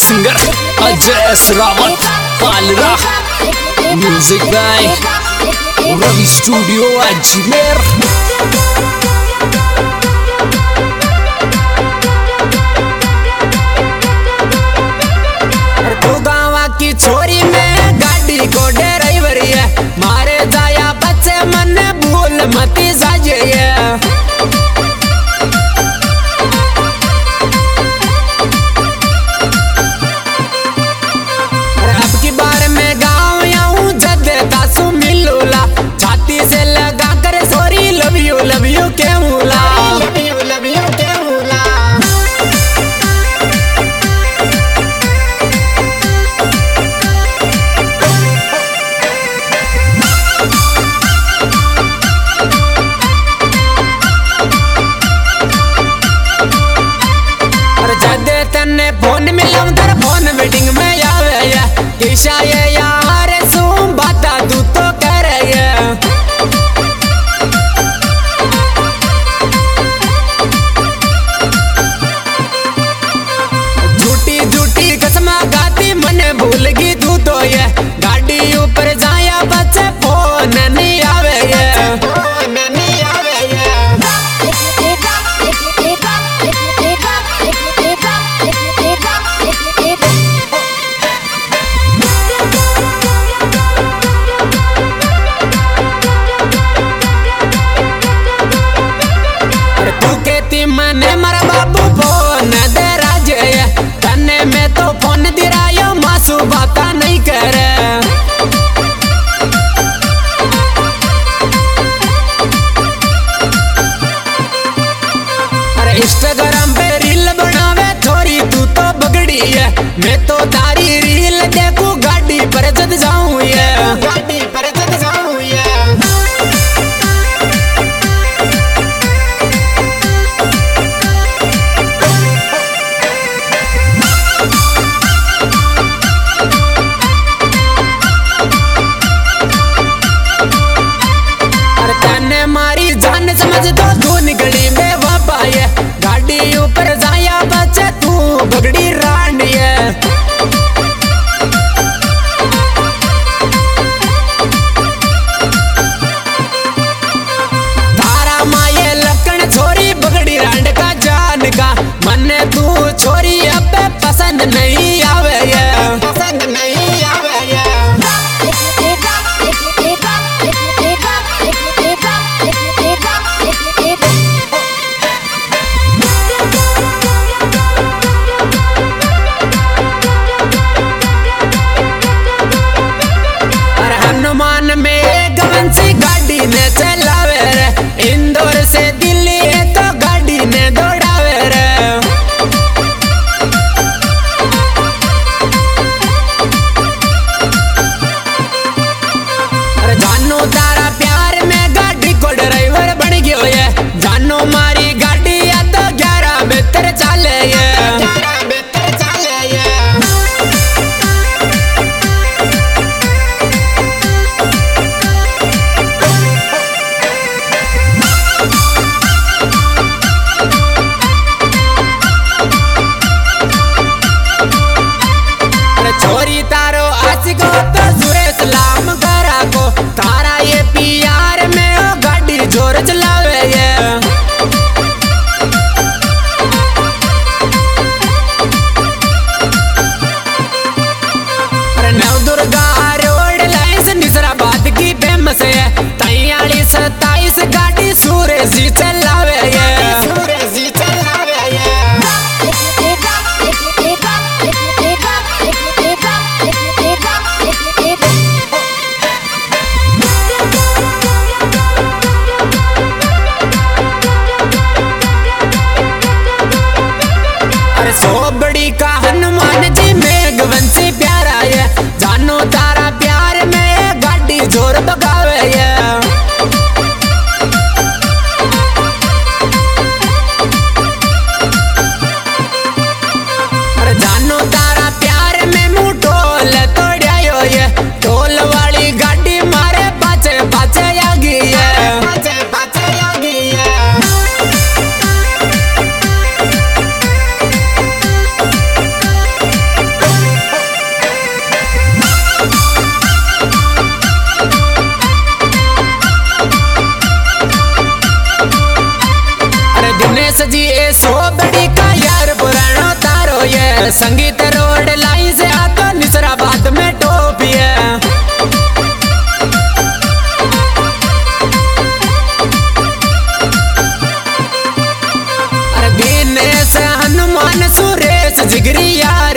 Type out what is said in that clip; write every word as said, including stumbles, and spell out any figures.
Singer Ajay S Rawat Palra, music by Ravi studio Ajmer. तू गाँव की छोरी में गाड़ी को ड्राइवर है, मारे जाया बच्चे मन भूल मती साजे अब की बार में गाँव आऊं जद तासु मिलूला, छाती से लगा कर sorry love you love you के मूला लव यू लव यू के मूला। तन्ने फोन मिलम तर फोन मीटिंग में आवे या किशा ये यार सू बाता तू तो कर ये झूठी झूठी कसम गाती मने भूल गई तू तो ये गाड़ी ऊपर जाया बच्चे फोन नहीं आवे ये फोन नहीं आवे ये। मने मरा बाबू फोन दे राजे तन्ने में तो फोन दिरायो मासू बाता नहीं करे अरे इंस्टाग्राम पे रील बनावे थोड़ी तू तो बगड़ी है, मैं तो तारी रील देखू गाड़ी पर जद जाऊं ये गाड़ी पर जद जाऊं ये। मारी जान समझ तो तू निकली में वापाये गाड़ी ऊपर जाया बच्चे तू बगड़ी रांडी है। तारा माये लकड़ छोरी बगड़ी रांड का जान का मन्ने तू छोरी अब पसंद नहीं आवे ये पसंद नहीं आवे ये। हनुमान में गवंसी गाड़ी ने चलावे रे, इंदौर से दिल्ली तो गाड़ी ने दौड़ावे रे। अरे जानू तारा प्यार में गाड़ी को ड्राइवर बन गयो है, जानू मारी गाड़ी या तो ग्यारह बेहतर चाले ये ग्यारह बेहतर चाले ये। छोरी तारो आशिक हो तो सुरेश लाम करा को, तारा ये प्यार में ओ गाड़ी जोर चलावे ये। नव दुर्गा रोड लाइन से निसराबाद की फेमस है, तैयारी सत्ताईस गाड़ी सुरेश जी चलावे ये सुरेश जी चलावे ये। सोबड़ी का हनुमान जी में गवंसी प्यारा है, जानो तारा प्यार में गाड़ी जोर बगावे है। जानो तारा प्यार में मुँह टोल तोड़ायो है, टोल वाली गाड़ी मारे पाचे पाचे आ गई है पाचे पाचे आ गई है। अरे संगीत रोड लाइन से आता निसराबाद में टोपी है। अरे दिनेश हनुमान सुरेश जिगरी यार